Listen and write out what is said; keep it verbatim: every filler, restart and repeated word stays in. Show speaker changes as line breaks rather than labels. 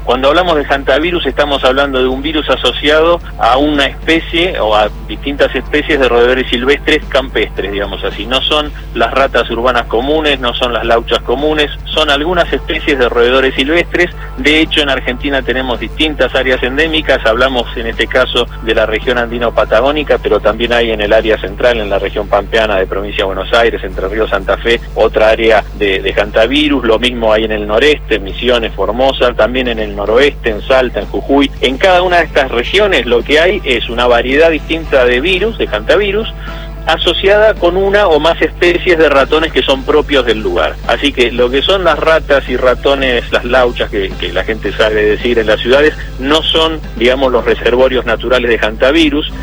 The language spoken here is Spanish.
Cuando hablamos de hantavirus estamos hablando de un virus asociado a una especie o a distintas especies de roedores silvestres campestres, digamos así. No son las ratas urbanas comunes, no son las lauchas comunes, son algunas especies de roedores silvestres. De hecho, en Argentina tenemos distintas áreas endémicas, hablamos en este caso de la región andino-patagónica, pero también hay en el área central, en la región pampeana de Provincia de Buenos Aires, Entre Ríos, Santa Fe, otra área de, de hantavirus. Lo mismo hay en el noreste, Misiones, Formosa, también en el noroeste, en Salta, en Jujuy. En cada una de estas regiones lo que hay es una variedad distinta de virus, de hantavirus, asociada con una o más especies de ratones que son propios del lugar. Así que lo que son las ratas y ratones, las lauchas que, que la gente sabe decir en las ciudades, no son, digamos, los reservorios naturales de hantavirus.